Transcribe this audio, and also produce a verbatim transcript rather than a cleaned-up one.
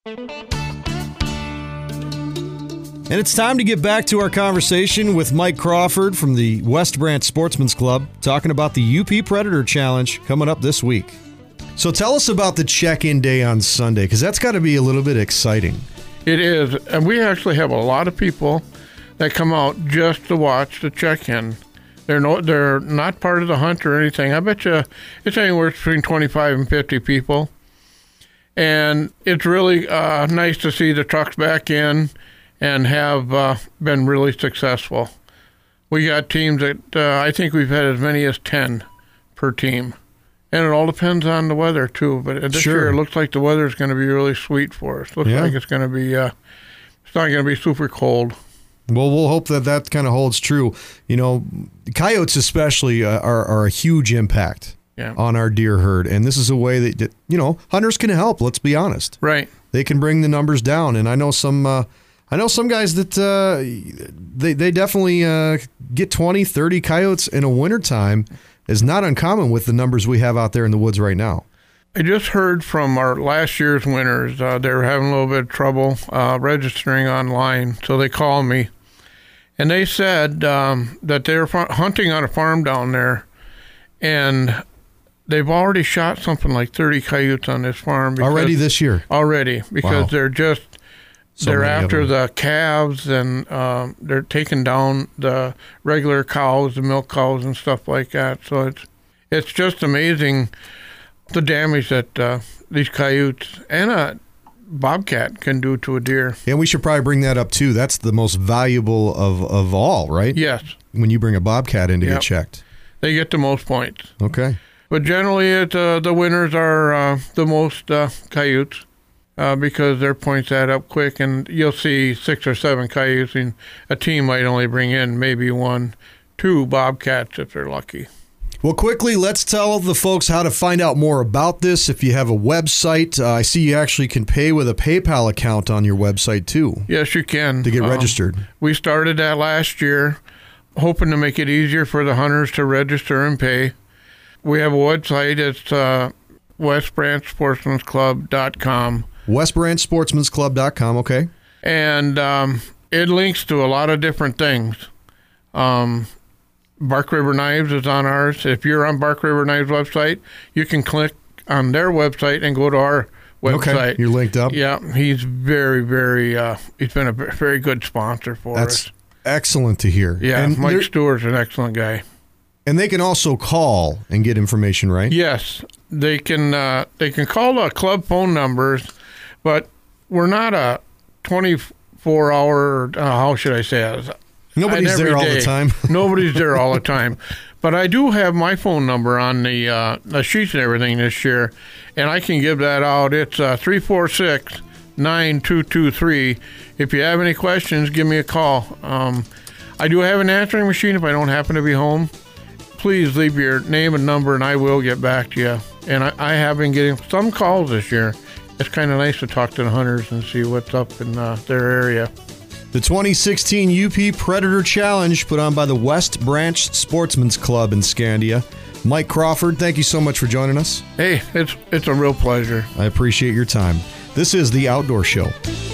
And it's time to get back to our conversation with Mike Crawford from the West Branch Sportsman's Club, talking about the U P Predator Challenge coming up this week. So tell us about the check-in day on Sunday, because that's got to be a little bit exciting. It is, and we actually have a lot of people that come out just to watch the check-in. They're no, they're not part of the hunt or anything. I bet you it's anywhere between twenty-five and fifty people. And it's really uh, nice to see the trucks back in and have uh, been really successful. We got teams that uh, I think we've had as many as ten per team. And it all depends on the weather, too. But this Sure. year it looks like the weather is going to be really sweet for us. Looks Yeah. like it's going to be, uh, it's not going to be super cold. Well, we'll hope that that kind of holds true. You know, coyotes especially uh, are, are a huge impact Yeah. on our deer herd. And this is a way that, that, you know, hunters can help, let's be honest. Right. They can bring the numbers down. And I know some... Uh, I know some guys that uh, they they definitely uh, get twenty, thirty coyotes in a wintertime is not uncommon with the numbers we have out there in the woods right now. I just heard from our last year's winners. Uh, they were having a little bit of trouble uh, registering online, so they called me. And they said um, that they were f- hunting on a farm down there, and they've already shot something like thirty coyotes on this farm. because- Already this year? Already, because Wow. they're just... So they're many of after them. the calves, and um, they're taking down the regular cows, the milk cows, and stuff like that. So it's it's just amazing the damage that uh, these coyotes and a bobcat can do to a deer. And we should probably bring that up too. That's the most valuable of, of all, right? Yes, When you bring a bobcat in to Yep. get checked. they get the most points. Okay. But generally, it, uh, the winners are uh, the most uh, coyotes. Uh, because their points add up quick, and you'll see six or seven coyotes, and a team might only bring in maybe one, two bobcats if they're lucky. Well, quickly, let's tell the folks how to find out more about this. If you have a website, uh, I see you actually can pay with a PayPal account on your website too Yes, you can. to get Um, registered. We started that last year, hoping to make it easier for the hunters to register and pay. We have a website. It's uh, west branch sportsmans club dot com. west branch sportsmans club dot com, okay. And um, it links to a lot of different things. Um, Bark River Knives is on ours. If you're on Bark River Knives website, you can click on their website and go to our website. Okay, you're linked up. Yeah, he's very, very, uh, he's been a very good sponsor for That's us. excellent to hear. Yeah, and Mike they're- Stewart's an excellent guy. And they can also call and get information, right? Yes, they can, uh, they can call the club phone numbers, but we're not a twenty-four hour, uh, how should I say it? Nobody's An there all the everyday- time. Nobody's there all the time. But I do have my phone number on the, uh, the sheets and everything this year, and I can give that out. It's uh, three four six, nine two two three. If you have any questions, give me a call. Um, I do have an answering machine if I don't happen to be home. Please leave your name and number, and I will get back to you. And I, I have been getting some calls this year. It's kind of nice to talk to the hunters and see what's up in uh, their area. The twenty sixteen U P Predator Challenge put on by the West Branch Sportsman's Club in Scandia. Mike Crawford, thank you so much for joining us. Hey, it's it's a real pleasure. I appreciate your time. This is The Outdoor Show.